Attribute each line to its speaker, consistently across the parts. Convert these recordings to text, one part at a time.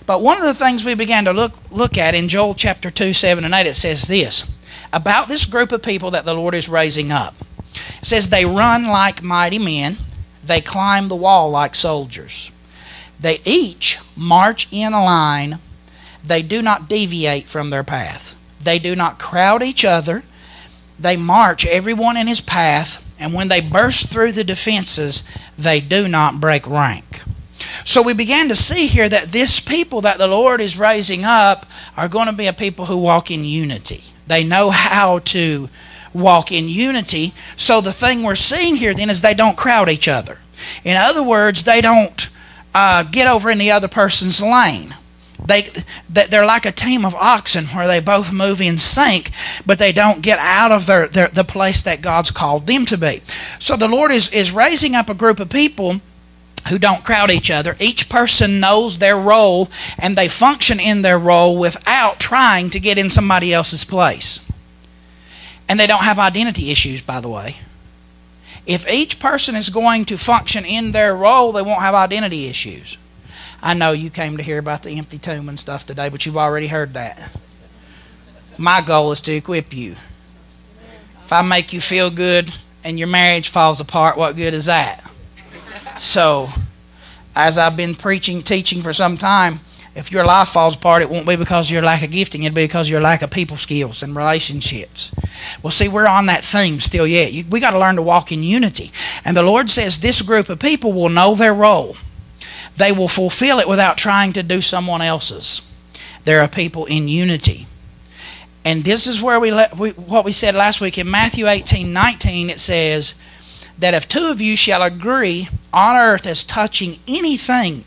Speaker 1: But one of the things we began to look at in Joel chapter 2, 7 and 8, it says this about this group of people that the Lord is raising up. It says, they run like mighty men. They climb the wall like soldiers. They each march in a line. They do not deviate from their path. They do not crowd each other. They march everyone in his path. And when they burst through the defenses, they do not break rank. So we began to see here that this people that the Lord is raising up are going to be a people who walk in unity. They know how to walk in unity. So the thing we're seeing here then is they don't crowd each other. In other words, they don't get over in the other person's lane. They're like a team of oxen where they both move in sync, but they don't get out of the place that God's called them to be. So the Lord is raising up a group of people who don't crowd each other. Each person knows their role, and they function in their role without trying to get in somebody else's place. And they don't have identity issues, by the way. If each person is going to function in their role, they won't have identity issues. I know you came to hear about the empty tomb and stuff today, but you've already heard that. My goal is to equip you. If I make you feel good and your marriage falls apart, what good is that? So, as I've been teaching for some time, if your life falls apart, it won't be because of your lack of gifting. It'll be because of your lack of people skills and relationships. Well, see, we're on that theme still yet. We got to learn to walk in unity. And the Lord says this group of people will know their role. They will fulfill it without trying to do someone else's. They're a people in unity. And this is where what we said last week. In Matthew 18:19, it says that if two of you shall agree on earth as touching anything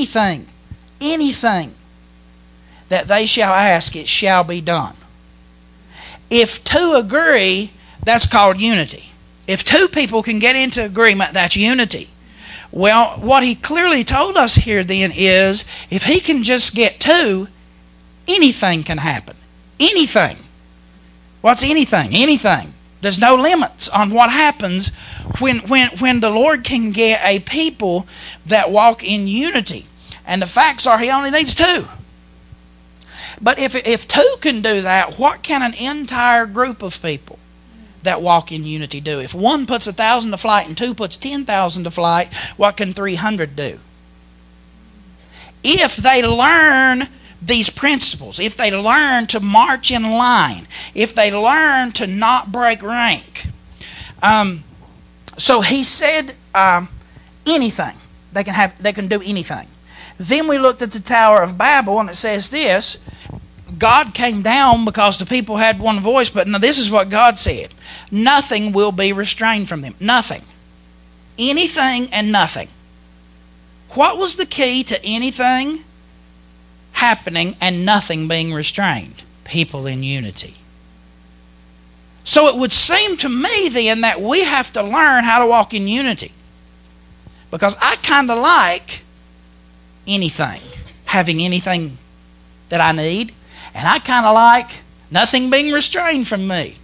Speaker 1: that they shall ask, it shall be done. If two agree, that's called unity. If two people can get into agreement, that's unity. Well, what he clearly told us here then is, if he can just get two, anything can happen. Anything. What's anything? Anything. There's no limits on what happens when the Lord can get a people that walk in unity. And the facts are he only needs two. But if two can do that, what can an entire group of people that walk in unity do? If one puts 1,000 to flight and two puts 10,000 to flight, what can 300 do? If they learn these principles, if they learn to march in line, if they learn to not break rank. So he said anything. They can do anything. Then we looked at the Tower of Babel, and it says this: God came down because the people had one voice, but now this is what God said: nothing will be restrained from them. Nothing. Anything and nothing. What was the key to anything happening and nothing being restrained? People in unity. So it would seem to me then that we have to learn how to walk in unity. Because I kind of like anything, having anything that I need, and I kind of like nothing being restrained from me.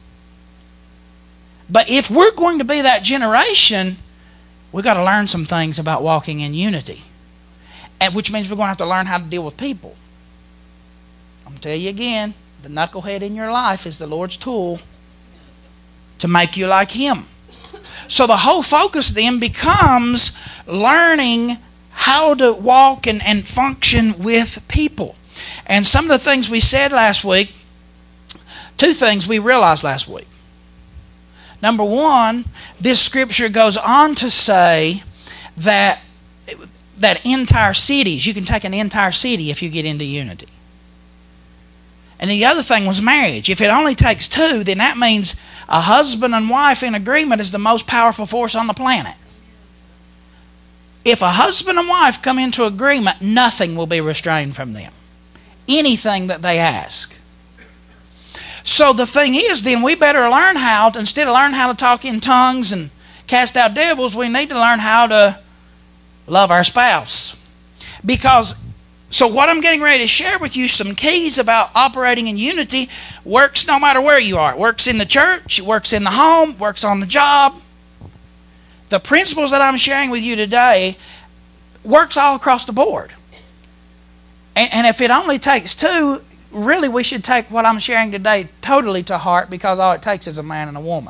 Speaker 1: But if we're going to be that generation, we've got to learn some things about walking in unity. And which means we're going to have to learn how to deal with people. I'm going to tell you again, the knucklehead in your life is the Lord's tool to make you like Him. So the whole focus then becomes learning how to walk and function with people. And some of the things we said last week, two things we realized last week. Number one, this scripture goes on to say that entire cities, you can take an entire city if you get into unity. And the other thing was marriage. If it only takes two, then that means a husband and wife in agreement is the most powerful force on the planet. If a husband and wife come into agreement, nothing will be restrained from them. Anything that they ask. So the thing is, then we better learn how to, instead of learning how to talk in tongues and cast out devils, we need to learn how to love our spouse. Because, so what I'm getting ready to share with you, some keys about operating in unity, works no matter where you are. It works in the church, it works in the home, it works on the job. The principles that I'm sharing with you today works all across the board. And if it only takes two, really we should take what I'm sharing today totally to heart, because all it takes is a man and a woman.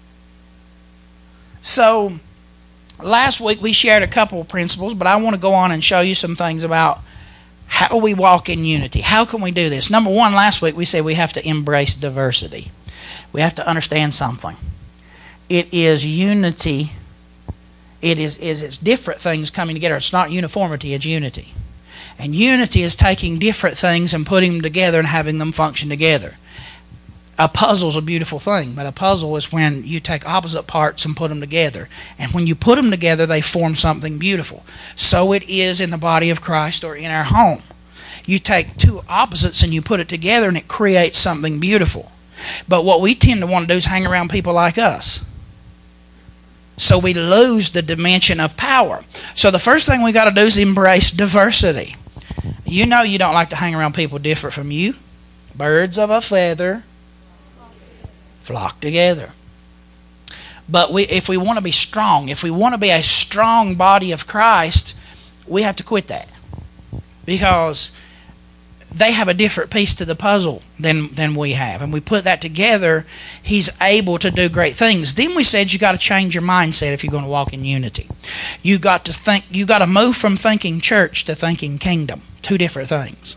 Speaker 1: So last week we shared a couple of principles, but I want to go on and show you some things about how we walk in unity. How can we do this? Number one, last week we said we have to embrace diversity. We have to understand something. It is unity. It's different things coming together. It's not uniformity, it's unity. And unity is taking different things and putting them together and having them function together. A puzzle's a beautiful thing, but a puzzle is when you take opposite parts and put them together. And when you put them together, they form something beautiful. So it is in the body of Christ or in our home. You take two opposites and you put it together and it creates something beautiful. But what we tend to want to do is hang around people like us. So we lose the dimension of power. So the first thing we got to do is embrace diversity. You know you don't like to hang around people different from you. Birds of a feather flock together. But if we want to be strong, if we want to be a strong body of Christ, we have to quit that. Because they have a different piece to the puzzle than we have. And we put that together, He's able to do great things. Then we said you got to change your mindset if you're going to walk in unity. You got to move from thinking church to thinking kingdom. Two different things.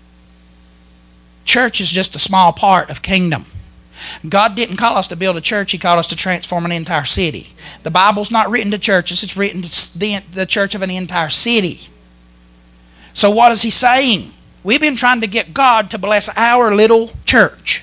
Speaker 1: Church is just a small part of kingdom. God didn't call us to build a church. He called us to transform an entire city. The Bible's not written to churches. It's written to the church of an entire city. So what is He saying? We've been trying to get God to bless our little church,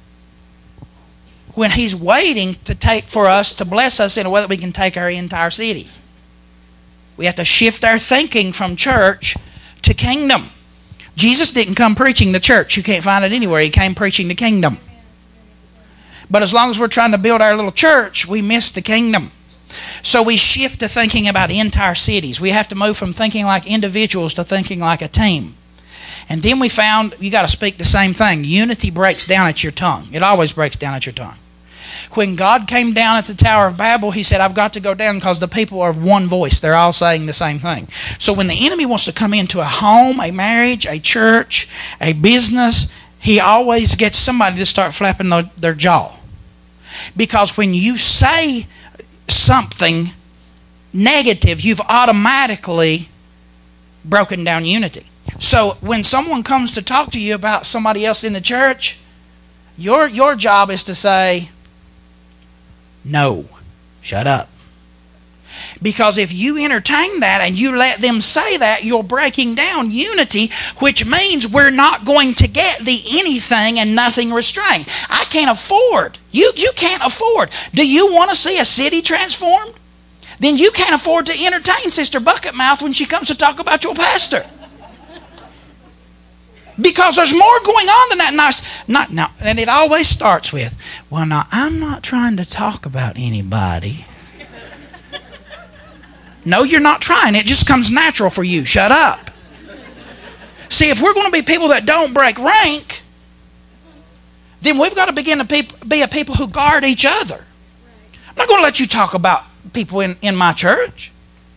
Speaker 1: when He's waiting for us to bless us in a way that we can take our entire city. We have to shift our thinking from church to kingdom. Jesus didn't come preaching the church. You can't find it anywhere. He came preaching the kingdom. But as long as we're trying to build our little church, we miss the kingdom. So we shift to thinking about entire cities. We have to move from thinking like individuals to thinking like a team. And then we found you got to speak the same thing. Unity breaks down at your tongue. It always breaks down at your tongue. When God came down at the Tower of Babel, He said, I've got to go down because the people are one voice. They're all saying the same thing. So when the enemy wants to come into a home, a marriage, a church, a business, he always gets somebody to start flapping their jaw. Because when you say something negative, you've automatically broken down unity. So when someone comes to talk to you about somebody else in the church, your job is to say, no, shut up. Because if you entertain that and you let them say that, you're breaking down unity, which means we're not going to get the anything and nothing restrained. I can't afford. You can't afford. Do you want to see a city transformed? Then you can't afford to entertain Sister Bucketmouth when she comes to talk about your pastor. Because there's more going on than that. And it always starts with, well, now, I'm not trying to talk about anybody. No, you're not trying. It just comes natural for you. Shut up. See, if we're going to be people that don't break rank, then we've got to begin to be a people who guard each other. I'm not going to let you talk about people in my church.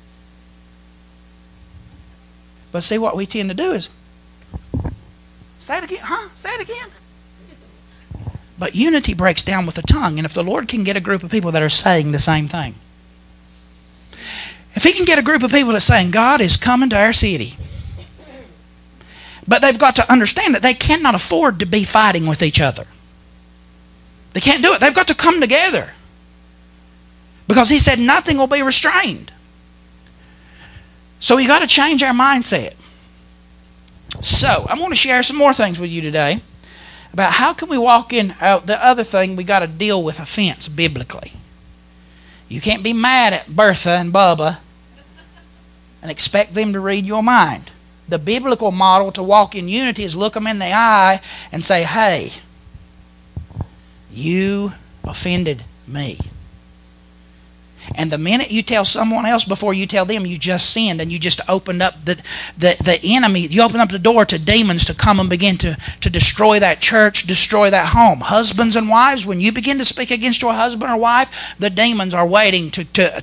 Speaker 1: But see, what we tend to do is, say it again, huh? Say it again. But unity breaks down with the tongue. And if the Lord can get a group of people that are saying the same thing, if He can get a group of people that's saying, God is coming to our city, but they've got to understand that they cannot afford to be fighting with each other. They can't do it. They've got to come together. Because He said nothing will be restrained. So we got to change our mindset. So I'm going to share some more things with you today about how can we walk in. The other thing, we got to deal with offense biblically. You can't be mad at Bertha and Bubba and expect them to read your mind. The biblical model to walk in unity is look them in the eye and say, hey, you offended me. And the minute you tell someone else before you tell them, you just sinned, and you just opened up the enemy. You opened up the door to demons to come and begin to destroy that church, destroy that home. Husbands and wives, when you begin to speak against your husband or wife, the demons are waiting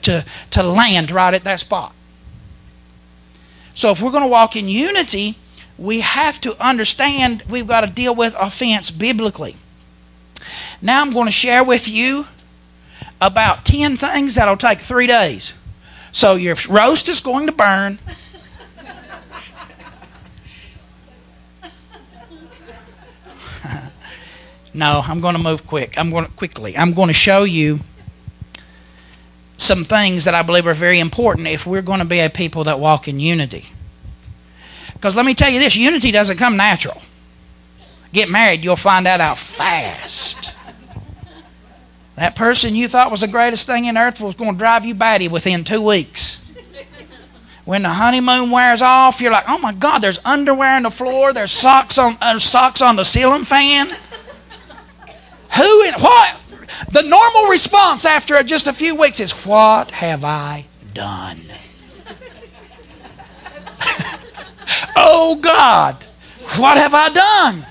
Speaker 1: to land right at that spot. So if we're going to walk in unity, we have to understand we've got to deal with offense biblically. Now I'm going to share with you about 10 things that'll take 3 days. So your roast is going to burn. No, I'm going to move quickly. I'm going to show you some things that I believe are very important if we're going to be a people that walk in unity. Because let me tell you this, unity doesn't come natural. Get married, you'll find that out fast. That person you thought was the greatest thing in earth was going to drive you batty within 2 weeks. When the honeymoon wears off, you're like, oh my God, there's underwear on the floor, there's socks on the ceiling fan. Who and what? The normal response after just a few weeks is, what have I done? Oh God, what have I done?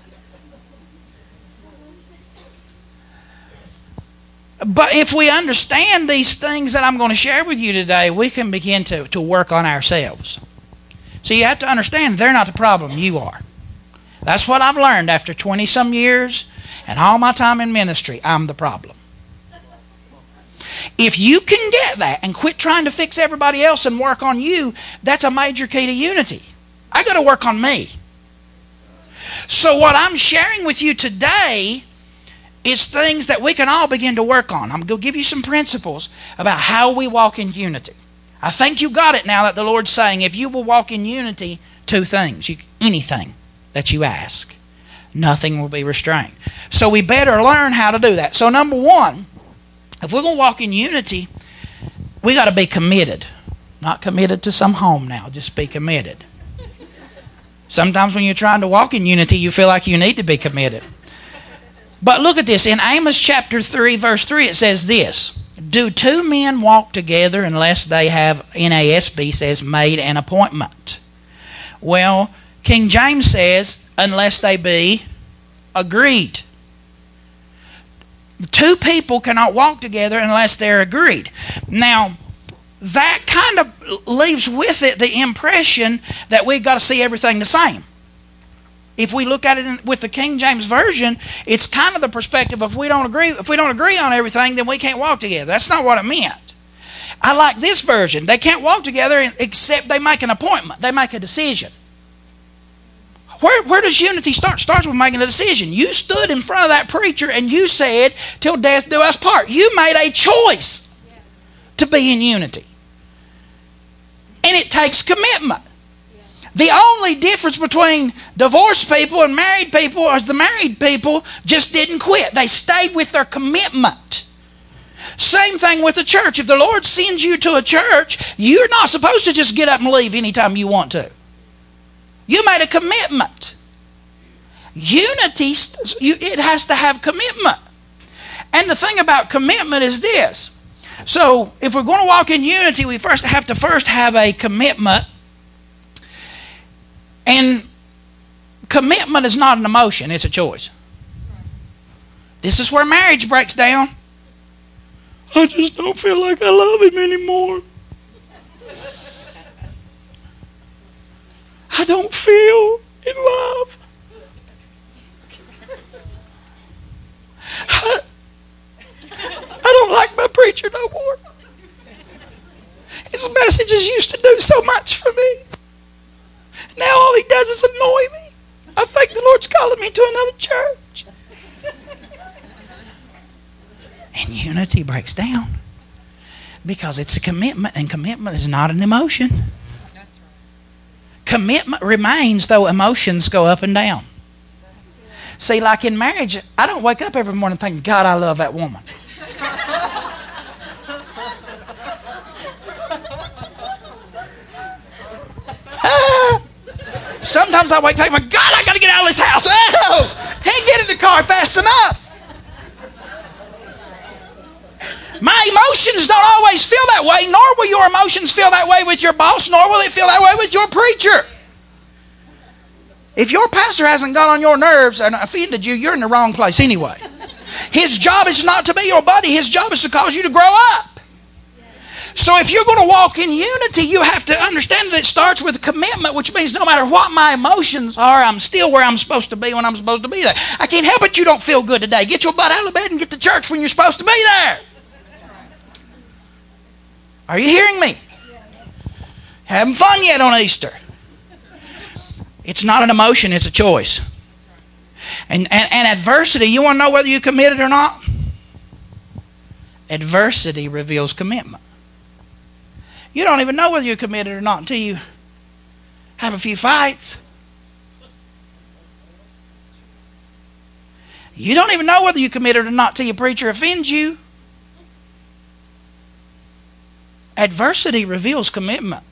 Speaker 1: But if we understand these things that I'm going to share with you today, we can begin to work on ourselves. So you have to understand they're not the problem, you are. That's what I've learned after 20 some years and all my time in ministry. I'm the problem. If you can get that and quit trying to fix everybody else and work on you, that's a major key to unity. I got to work on me. So what I'm sharing with you today is things that we can all begin to work on. I'm going to give you some principles about how we walk in unity. I think you got it now that the Lord's saying if you will walk in unity, 2 things. Anything that you ask, nothing will be restrained. So we better learn how to do that. So number 1, if we're going to walk in unity, we got to be committed. Not committed to some home now, just be committed. Sometimes when you're trying to walk in unity, you feel like you need to be committed. But look at this. In Amos chapter 3, verse 3, it says this. Do 2 men walk together unless they have, NASB says, made an appointment? Well, King James says, unless they be agreed. 2 people cannot walk together unless they're agreed. Now, that kind of leaves with it the impression that we've got to see everything the same. If we look at it with the King James Version, it's kind of the perspective of if we don't agree on everything, then we can't walk together. That's not what it meant. I like this version. They can't walk together except they make an appointment. They make a decision. Where does unity start? It starts with making a decision. You stood in front of that preacher and you said, till death do us part. You made a choice to be in unity. And it takes commitment. The only difference between divorced people and married people is the married people just didn't quit. They stayed with their commitment. Same thing with the church. If the Lord sends you to a church, you're not supposed to just get up and leave anytime you want to. You made a commitment. Unity, it has to have commitment. And the thing about commitment is this. So if we're going to walk in unity, we have to have a commitment. And commitment is not an emotion, it's a choice. This is where marriage breaks down. I just don't feel like I love him anymore. I don't feel in love. I don't like my preacher no more. His messages used to do so much for me. Now all he does is annoy me. I think the Lord's calling me to another church. And unity breaks down because it's a commitment, and commitment is not an emotion. That's right. Commitment remains, though emotions go up and down. See, like in marriage, I don't wake up every morning thinking, God, I love that woman. Sometimes I wake up thinking, God, I got to get out of this house. Oh, can't get in the car fast enough. My emotions don't always feel that way, nor will your emotions feel that way with your boss, nor will it feel that way with your preacher. If your pastor hasn't got on your nerves and offended you, you're in the wrong place anyway. His job is not to be your buddy. His job is to cause you to grow up. So if you're going to walk in unity, you have to understand that it starts with commitment, which means no matter what my emotions are, I'm still where I'm supposed to be when I'm supposed to be there. I can't help it you don't feel good today. Get your butt out of bed and get to church when you're supposed to be there. Are you hearing me? Having fun yet on Easter? It's not an emotion, it's a choice. And adversity, you want to know whether you committed or not? Adversity reveals commitment. You don't even know whether you're committed or not until you have a few fights. You don't even know whether you're committed or not until your preacher offends you. Adversity reveals commitment.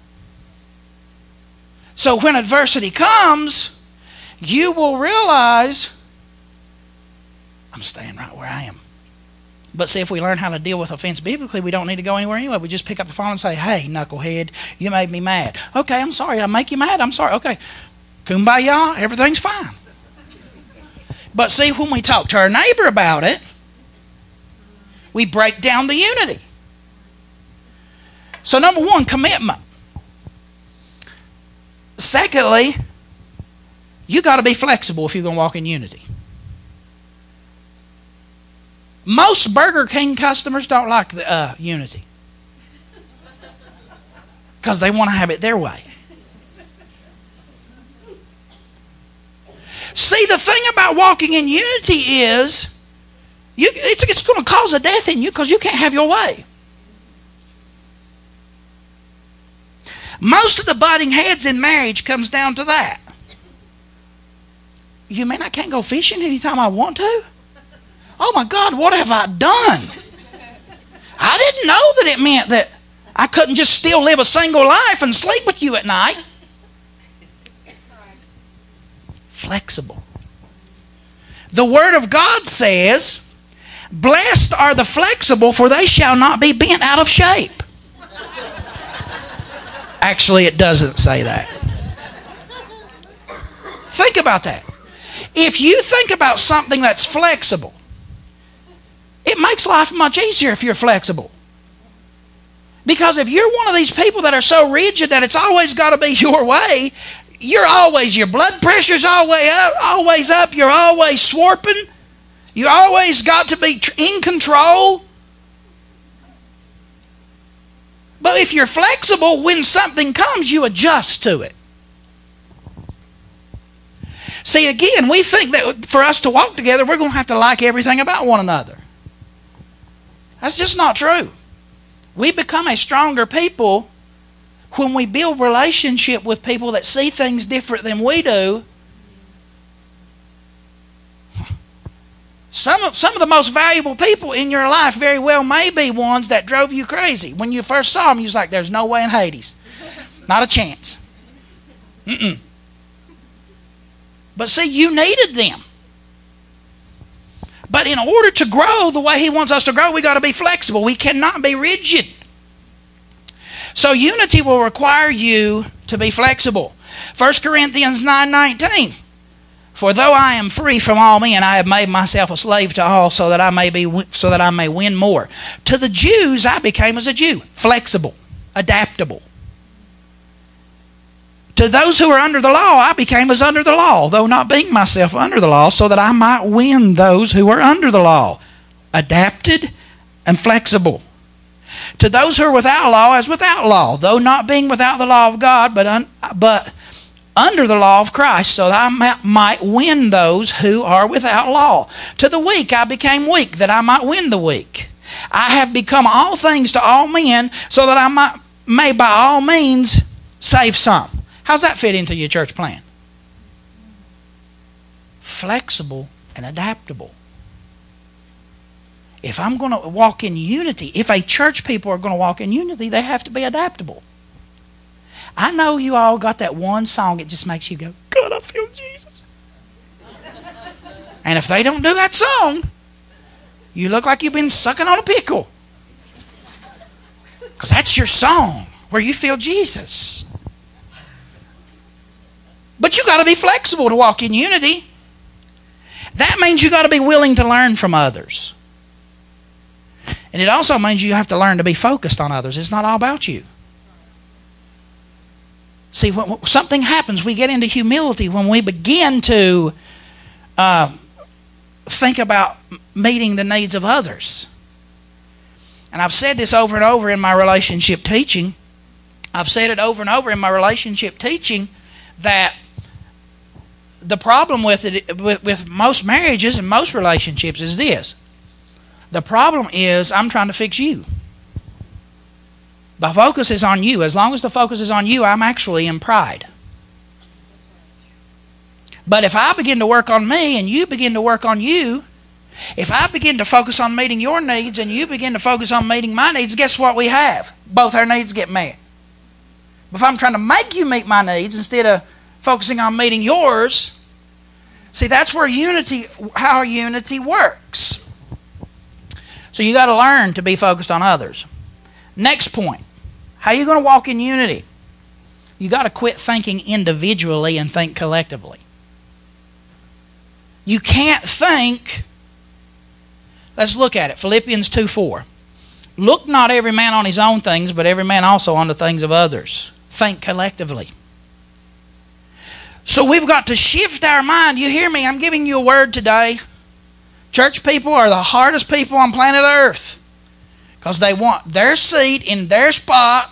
Speaker 1: So when adversity comes, you will realize, I'm staying right where I am. But see, if we learn how to deal with offense biblically, we don't need to go anywhere anyway. We just pick up the phone and say, hey, knucklehead, you made me mad. Okay, I'm sorry. Did I make you mad? I'm sorry. Okay. Kumbaya, everything's fine. But see, when we talk to our neighbor about it, we break down the unity. So number one, commitment. Secondly, you got to be flexible if you're going to walk in unity. Most Burger King customers don't like the unity because they want to have it their way. See, the thing about walking in unity is it's going to cause a death in you because you can't have your way. Most of the butting heads in marriage comes down to that. You mean I can't go fishing anytime I want to? Oh my God, what have I done? I didn't know that it meant that I couldn't just still live a single life and sleep with you at night. Flexible. The Word of God says, blessed are the flexible, for they shall not be bent out of shape. Actually, it doesn't say that. Think about that. If you think about something that's flexible, it makes life much easier if you're flexible. Because if you're one of these people that are so rigid that it's always got to be your way, your blood pressure's always up, you're always swarping, you always got to be in control. But if you're flexible, when something comes, you adjust to it. See, again, we think that for us to walk together, we're going to have to like everything about one another. That's just not true. We become a stronger people when we build relationship with people that see things different than we do. Some of the most valuable people in your life very well may be ones that drove you crazy. When you first saw them, you was like, there's no way in Hades. Not a chance. But see, you needed them. But in order to grow the way He wants us to grow, we got to be flexible. We cannot be rigid. So unity will require you to be flexible. 1 Corinthians 9:19. For though I am free from all men, I have made myself a slave to all, so that I may win more. To the Jews, I became as a Jew, flexible, adaptable. To those who are under the law, I became as under the law, though not being myself under the law, so that I might win those who are under the law. Adapted and flexible. To those who are without law, as without law, though not being without the law of God, but under the law of Christ, so that I might win those who are without law. To the weak I became weak, that I might win the weak. I have become all things to all men, so that I may by all means save some. How's that fit into your church plan? Flexible and adaptable. If I'm going to walk in unity, if a church people are going to walk in unity, they have to be adaptable. I know you all got that one song, it just makes you go, God, I feel Jesus. And if they don't do that song, you look like you've been sucking on a pickle. Because that's your song, where you feel Jesus. But you got to be flexible to walk in unity. That means you got to be willing to learn from others. And it also means you have to learn to be focused on others. It's not all about you. See, when something happens, we get into humility when we begin to think about meeting the needs of others. And I've said this over and over in my relationship teaching. I've said it over and over in my relationship teaching that the problem with it, with most marriages and most relationships is this. The problem is I'm trying to fix you. The focus is on you. As long as the focus is on you, I'm actually in pride. But if I begin to work on me and you begin to work on you, if I begin to focus on meeting your needs and you begin to focus on meeting my needs, guess what we have? Both our needs get met. But if I'm trying to make you meet my needs instead of focusing on meeting yours, see, that's where how unity works. So you got to learn to be focused on others. Next point. How are you going to walk in unity? You got to quit thinking individually and think collectively. You can't think. Let's look at it. Philippians 2:4. Look not every man on his own things, but every man also on the things of others. Think collectively. So we've got to shift our mind. You hear me? I'm giving you a word today. Church people are the hardest people on planet Earth because they want their seat in their spot.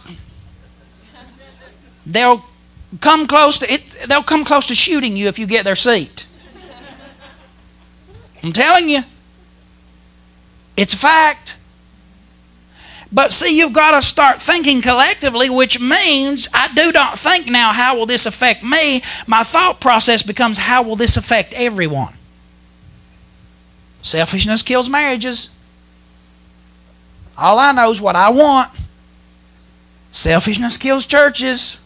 Speaker 1: They'll come close to shooting you if you get their seat. I'm telling you. It's a fact. But see, you've got to start thinking collectively, which means I do not think now, how will this affect me? My thought process becomes, how will this affect everyone? Selfishness kills marriages. All I know is what I want. Selfishness kills churches.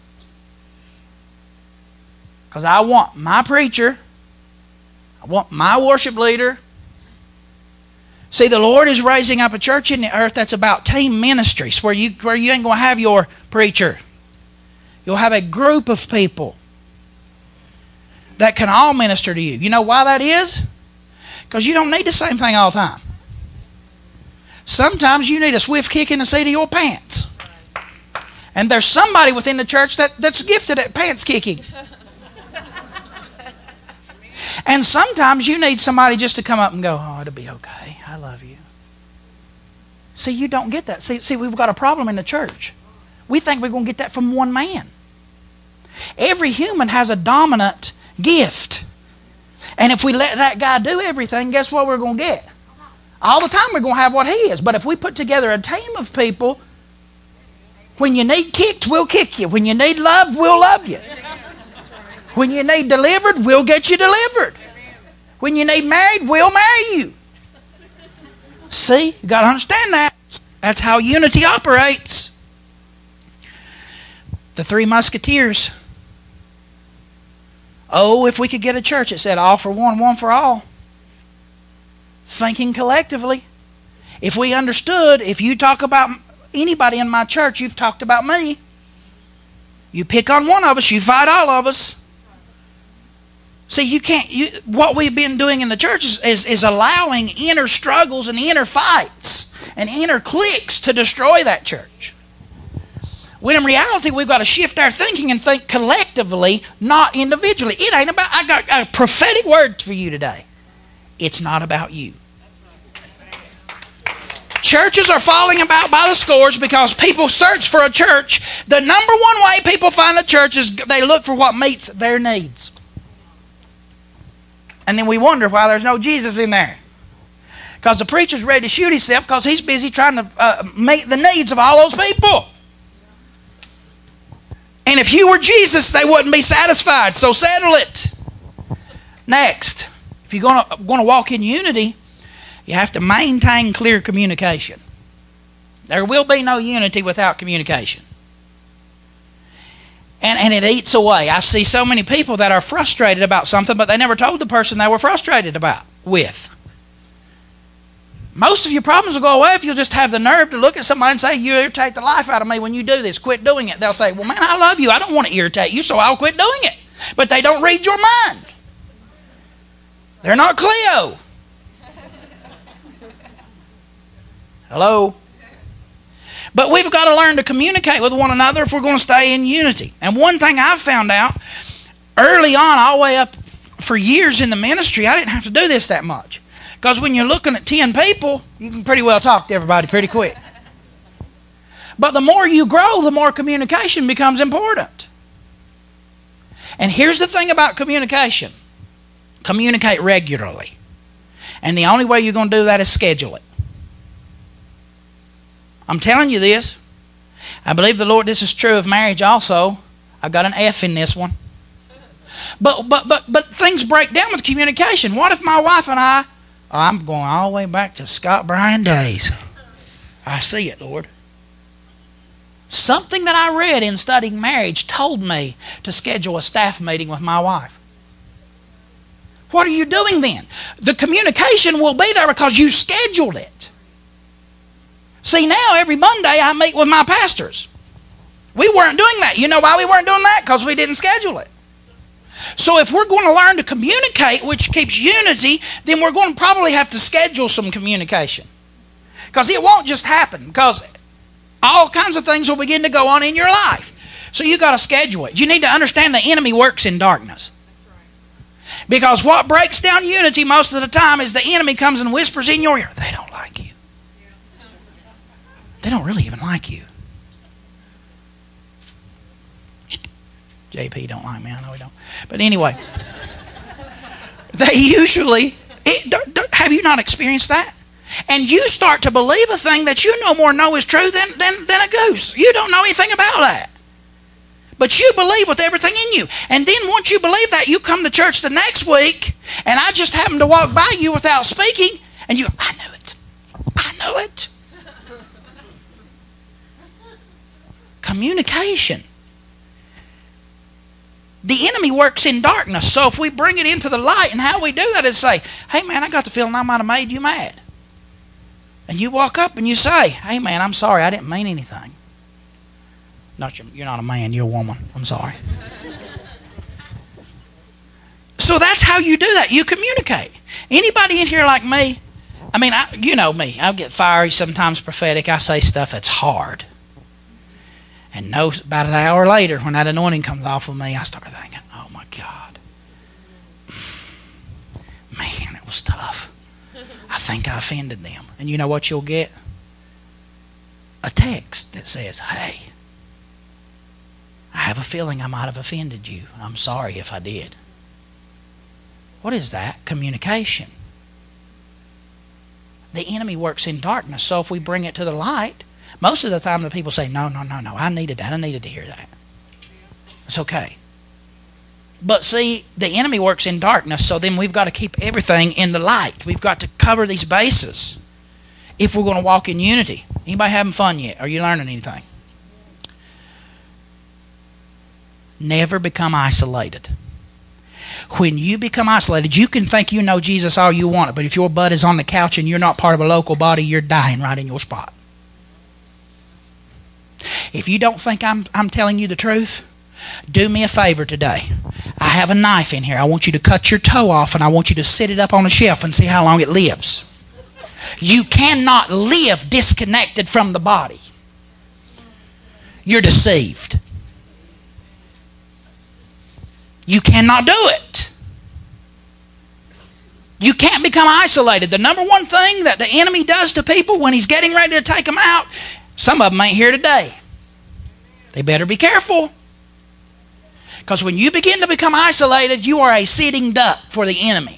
Speaker 1: Because I want my preacher. I want my worship leader. See, the Lord is raising up a church in the earth that's about team ministries, where you ain't going to have your preacher. You'll have a group of people that can all minister to you. You know why that is? Because you don't need the same thing all the time. Sometimes you need a swift kick in the seat of your pants. And there's somebody within the church that's gifted at pants kicking. And sometimes you need somebody just to come up and go, oh, it'll be okay. I love you. See, you don't get that. See, we've got a problem in the church. We think we're going to get that from one man. Every human has a dominant gift. And if we let that guy do everything, guess what we're going to get? All the time we're going to have what he is. But if we put together a team of people, when you need kicked, we'll kick you. When you need loved, we'll love you. When you need delivered, we'll get you delivered. When you need married, we'll marry you. See, you got to understand that. That's how unity operates. The Three Musketeers. Oh, if we could get a church that said all for one, one for all. Thinking collectively. If we understood, if you talk about anybody in my church, you've talked about me. You pick on one of us, you fight all of us. See, what we've been doing in the church is allowing inner struggles and inner fights and inner cliques to destroy that church. When in reality, we've got to shift our thinking and think collectively, not individually. It ain't about, I got a prophetic word for you today. It's not about you. Churches are falling about by the scores because people search for a church. The number one way people find a church is they look for what meets their needs. And then we wonder why there's no Jesus in there. Because the preacher's ready to shoot himself because he's busy trying to meet the needs of all those people. And if you were Jesus, they wouldn't be satisfied. So settle it. Next, if you're going to walk in unity, you have to maintain clear communication. There will be no unity without communication. And it eats away. I see so many people that are frustrated about something, but they never told the person they were frustrated with. Most of your problems will go away if you'll just have the nerve to look at somebody and say, you irritate the life out of me when you do this. Quit doing it. They'll say, well, man, I love you. I don't want to irritate you, so I'll quit doing it. But they don't read your mind. They're not Cleo. Hello? But we've got to learn to communicate with one another if we're going to stay in unity. And one thing I've found out early on, all the way up for years in the ministry, I didn't have to do this that much. Because when you're looking at 10 people, you can pretty well talk to everybody pretty quick. But the more you grow, the more communication becomes important. And here's the thing about communication. Communicate regularly. And the only way you're going to do that is schedule it. I'm telling you this. I believe the Lord, this is true of marriage also. I've got an F in this one. But things break down with communication. What if my wife and I'm going all the way back to Scott Bryan days. I see it, Lord. Something that I read in studying marriage told me to schedule a staff meeting with my wife. What are you doing then? The communication will be there because you scheduled it. See, now every Monday I meet with my pastors. We weren't doing that. You know why we weren't doing that? Because we didn't schedule it. So if we're going to learn to communicate, which keeps unity, then we're going to probably have to schedule some communication. Because it won't just happen. Because all kinds of things will begin to go on in your life. So you got to schedule it. You need to understand the enemy works in darkness. Because what breaks down unity most of the time is the enemy comes and whispers in your ear, they don't like you. They don't really even like you. JP don't like me. I know he don't. But anyway, they usually, have you not experienced that? And you start to believe a thing that you no more know is true than a goose. You don't know anything about that. But you believe with everything in you. And then once you believe that, you come to church the next week, and I just happen to walk by you without speaking, and you go, I knew it. I knew it. Communication. The enemy works in darkness. So if we bring it into the light, and how we do that is say, hey man, I got the feeling I might have made you mad. And you walk up and you say, hey man, I'm sorry, I didn't mean anything. You're not a man, you're a woman. I'm sorry. So that's how you do that. You communicate. Anybody in here like me? I mean, you know me. I get fiery, sometimes prophetic. I say stuff that's hard. And about an hour later, when that anointing comes off of me, I start thinking, oh my God. Man, it was tough. I think I offended them. And you know what you'll get? A text that says, hey, I have a feeling I might have offended you. I'm sorry if I did. What is that? Communication. The enemy works in darkness. So if we bring it to the light, most of the time the people say, no, I needed that. I needed to hear that. It's okay. But see, the enemy works in darkness, so then we've got to keep everything in the light. We've got to cover these bases if we're going to walk in unity. Anybody having fun yet? Are you learning anything? Never become isolated. When you become isolated, you can think you know Jesus all you want, but if your butt is on the couch and you're not part of a local body, you're dying right in your spot. If you don't think I'm telling you the truth, do me a favor today. I have a knife in here. I want you to cut your toe off and I want you to sit it up on a shelf and see how long it lives. You cannot live disconnected from the body. You're deceived. You cannot do it. You can't become isolated. The number one thing that the enemy does to people when he's getting ready to take them out, some of them ain't here today. They better be careful. Because when you begin to become isolated, you are a sitting duck for the enemy.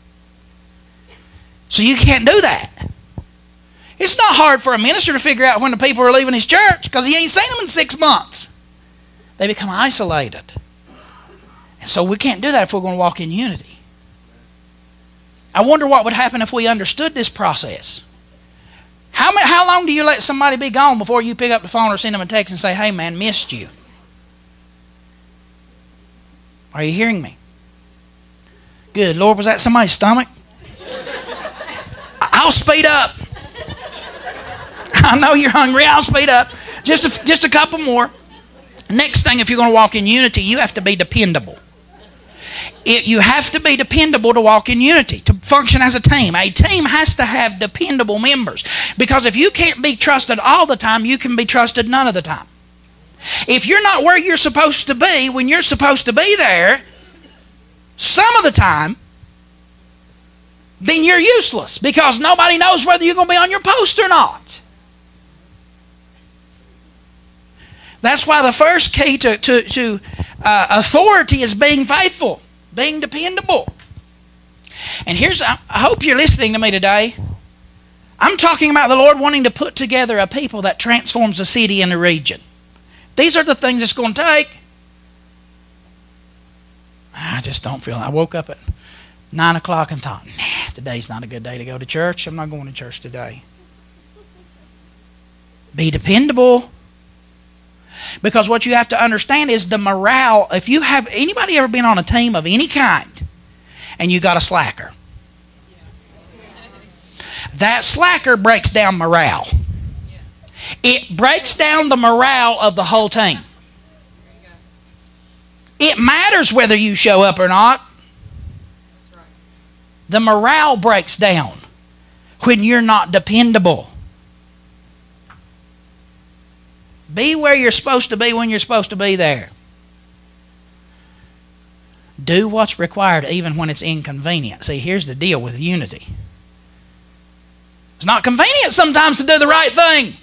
Speaker 1: So you can't do that. It's not hard for a minister to figure out when the people are leaving his church because he ain't seen them in 6 months. They become isolated. And so we can't do that if we're going to walk in unity. I wonder what would happen if we understood this process. How long do you let somebody be gone before you pick up the phone or send them a text and say, hey man, missed you? Are you hearing me? Good. Lord, was that somebody's stomach? I'll speed up. I know you're hungry. I'll speed up. Just a couple more. Next thing, if you're going to walk in unity, you have to be dependable. You have to be dependable to walk in unity. function as a team. A team has to have dependable members. Because if you can't be trusted all the time, you can be trusted none of the time. If you're not where you're supposed to be when you're supposed to be there, some of the time, then you're useless because nobody knows whether you're going to be on your post or not. That's why the first key to authority is being faithful, being dependable. And I hope you're listening to me today. I'm talking about the Lord wanting to put together a people that transforms a city and a region. These are the things it's going to take. I just don't feel it. I woke up at 9 o'clock and thought, today's not a good day to go to church. I'm not going to church today. Be dependable. Because what you have to understand is the morale. If you have anybody ever been on a team of any kind and you got a slacker, that slacker breaks down morale. It breaks down the morale of the whole team. It matters whether you show up or not. The morale breaks down when you're not dependable. Be where you're supposed to be when you're supposed to be there. Do what's required even when it's inconvenient. See, here's the deal with unity. It's not convenient sometimes to do the right thing.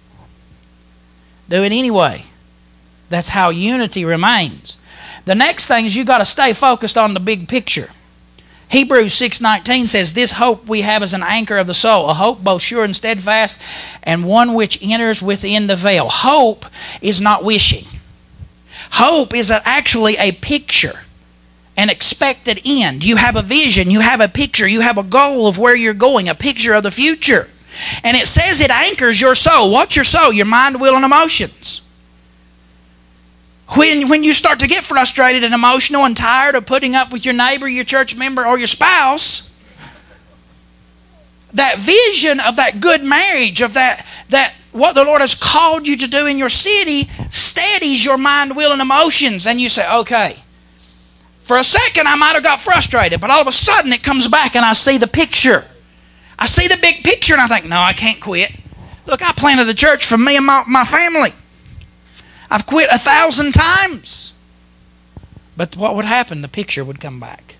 Speaker 1: Do it anyway. That's how unity remains. The next thing is you got to stay focused on the big picture. Hebrews 6:19 says, "This hope we have is an anchor of the soul, a hope both sure and steadfast, and one which enters within the veil." Hope is not wishing. Hope is actually a picture, an expected end. You have a vision, you have a picture, you have a goal of where you're going, a picture of the future. And it says it anchors your soul. What's your soul? Your mind, will, and emotions. When you start to get frustrated and emotional and tired of putting up with your neighbor, your church member, or your spouse, that vision of that good marriage, of that what the Lord has called you to do in your city, steadies your mind, will, and emotions. And you say, okay, for a second I might have got frustrated, but all of a sudden it comes back and I see the picture. I see the big picture and I think, no, I can't quit. Look, I planted a church for me and my family. I've quit 1,000 times. But what would happen? The picture would come back.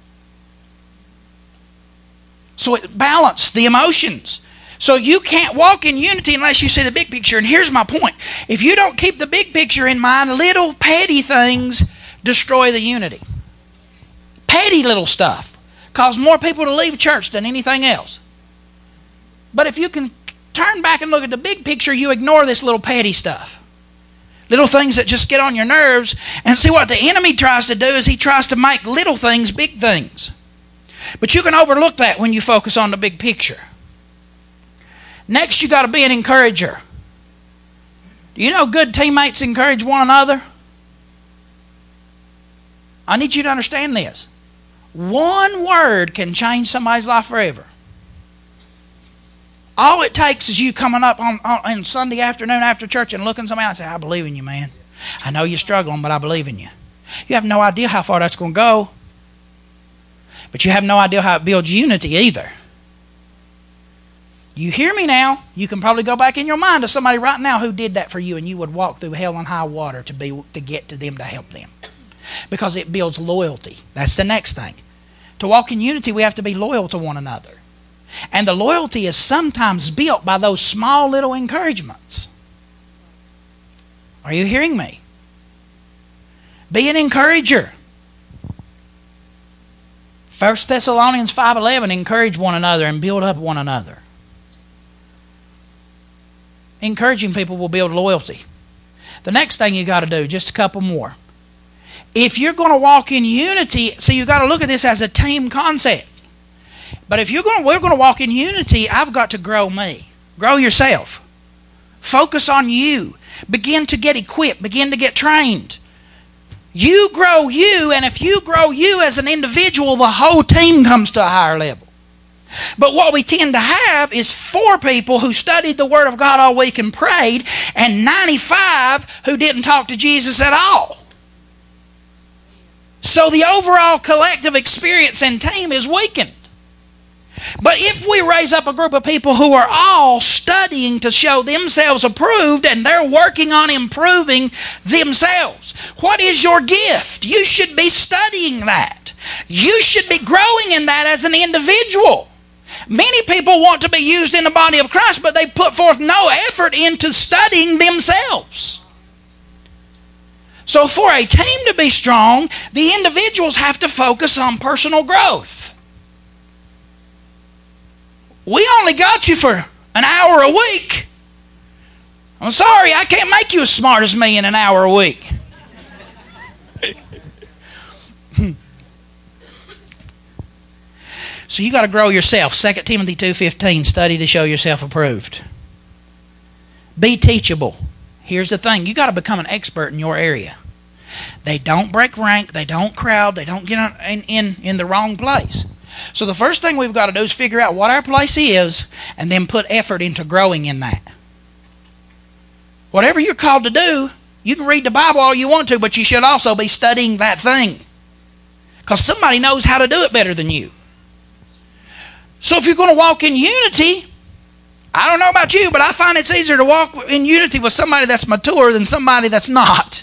Speaker 1: So it balanced the emotions. So you can't walk in unity unless you see the big picture. And here's my point. If you don't keep the big picture in mind, little petty things destroy the unity. Petty little stuff cause more people to leave church than anything else. But if you can turn back and look at the big picture, you ignore this little petty stuff. Little things that just get on your nerves. And see, what the enemy tries to do is he tries to make little things big things. But you can overlook that when you focus on the big picture. Next, you got to be an encourager. Do you know good teammates encourage one another? I need you to understand this. One word can change somebody's life forever. All it takes is you coming up on Sunday afternoon after church and looking at somebody and say, I believe in you, man. I know you're struggling, but I believe in you. You have no idea how far that's going to go. But you have no idea how it builds unity either. You hear me now? You can probably go back in your mind to somebody right now who did that for you, and you would walk through hell and high water to get to them to help them. Because it builds loyalty. That's the next thing. To walk in unity, we have to be loyal to one another. And the loyalty is sometimes built by those small little encouragements. Are you hearing me? Be an encourager. 1 Thessalonians 5:11, encourage one another and build up one another. Encouraging people will build loyalty. The next thing you got to do, just a couple more. If you're going to walk in unity, see, you got to look at this as a team concept. But if we're going to walk in unity, I've got to grow me. Grow yourself. Focus on you. Begin to get equipped. Begin to get trained. You grow you, and if you grow you as an individual, the whole team comes to a higher level. But what we tend to have is 4 people who studied the Word of God all week and prayed, and 95 who didn't talk to Jesus at all. So the overall collective experience and team is weakened. But if we raise up a group of people who are all studying to show themselves approved and they're working on improving themselves, what is your gift? You should be studying that. You should be growing in that as an individual. Many people want to be used in the body of Christ, but they put forth no effort into studying themselves. So for a team to be strong, the individuals have to focus on personal growth. We only got you for an hour a week. I'm sorry, I can't make you as smart as me in an hour a week. So you got to grow yourself. 2 Timothy 2:15, study to show yourself approved. Be teachable. Here's the thing, you got to become an expert in your area. They don't break rank, they don't crowd, they don't get in the wrong place. So the first thing we've got to do is figure out what our place is and then put effort into growing in that. Whatever you're called to do, you can read the Bible all you want to, but you should also be studying that thing. Because somebody knows how to do it better than you. So if you're going to walk in unity, I don't know about you, but I find it's easier to walk in unity with somebody that's mature than somebody that's not.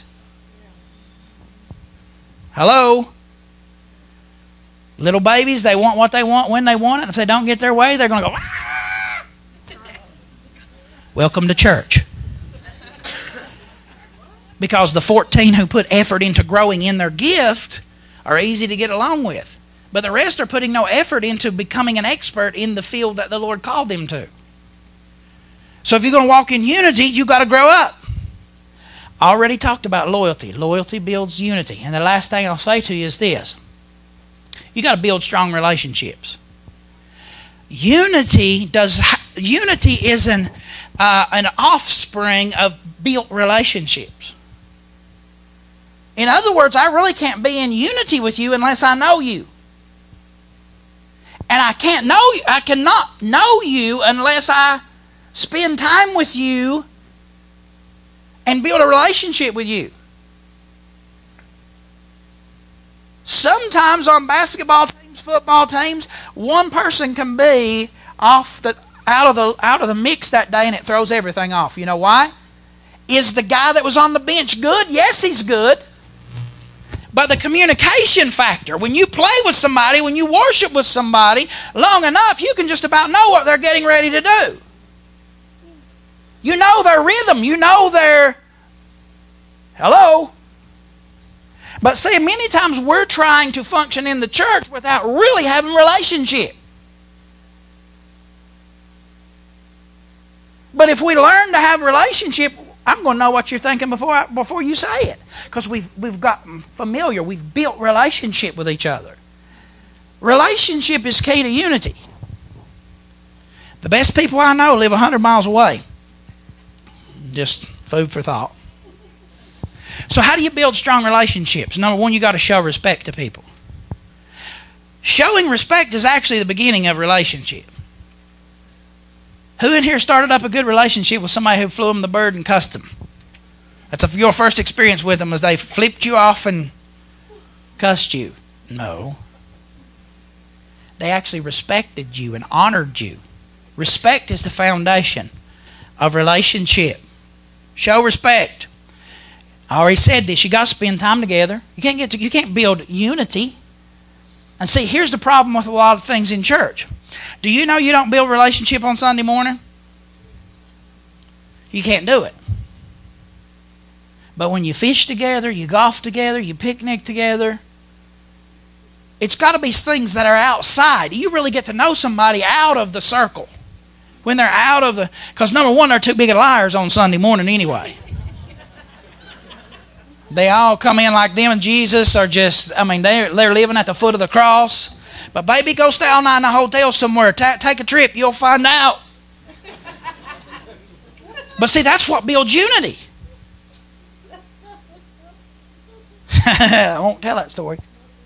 Speaker 1: Hello? Little babies, they want what they want when they want it. If they don't get their way, they're going to go, ah! Welcome to church. Because the 14 who put effort into growing in their gift are easy to get along with. But the rest are putting no effort into becoming an expert in the field that the Lord called them to. So if you're going to walk in unity, you've got to grow up. I already talked about loyalty. Loyalty builds unity. And the last thing I'll say to you is this. You got to build strong relationships. Unity is an offspring of built relationships. In other words, I really can't be in unity with you unless I know you. And I cannot know you unless I spend time with you and build a relationship with you. Sometimes on basketball teams, football teams, one person can be out of the mix that day and it throws everything off. You know why? Is the guy that was on the bench good? Yes, he's good. But the communication factor, when you play with somebody, when you worship with somebody long enough, you can just about know what they're getting ready to do. You know their rhythm. You know their... Hello? But see, many times we're trying to function in the church without really having a relationship. But if we learn to have a relationship, I'm going to know what you're thinking before you say it. Because we've gotten familiar. We've built relationship with each other. Relationship is key to unity. The best people I know live 100 miles away. Just food for thought. So how do you build strong relationships? Number one, you got to show respect to people. Showing respect is actually the beginning of a relationship. Who in here started up a good relationship with somebody who flew them the bird and cussed them? That's your first experience with them, was they flipped you off and cussed you. No. They actually respected you and honored you. Respect is the foundation of relationship. Show respect. I already said this. You got to spend time together. You can't build unity. And see, here's the problem with a lot of things in church. Do you know you don't build relationship on Sunday morning? You can't do it. But when you fish together, you golf together, you picnic together, it's got to be things that are outside. You really get to know somebody out of the circle. When they're out of the... Because number one, they're too big of liars on Sunday morning anyway. They all come in like them and Jesus are just... they're living at the foot of the cross. But baby, go stay all night in a hotel somewhere. Take a trip. You'll find out. But see, that's what builds unity. I won't tell that story.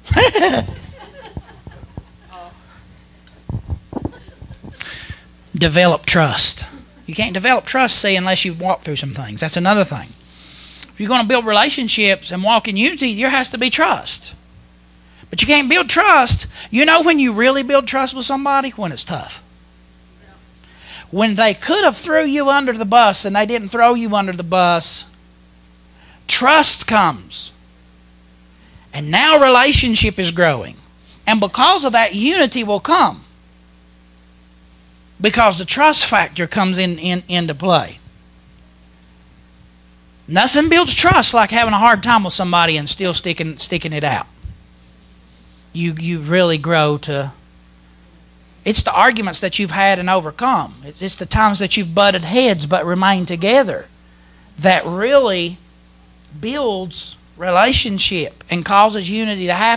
Speaker 1: Develop trust. You can't develop trust, see, unless you walk through some things. That's another thing. If you're going to build relationships and walk in unity, there has to be trust. But you can't build trust. You know when you really build trust with somebody? When it's tough. When they could have threw you under the bus and they didn't throw you under the bus, trust comes. And now relationship is growing. And because of that, unity will come. Because the trust factor comes into play. Nothing builds trust like having a hard time with somebody and still sticking it out. You really grow to... It's the arguments that you've had and overcome. It's the times that you've butted heads but remained together that really builds relationship and causes unity to happen.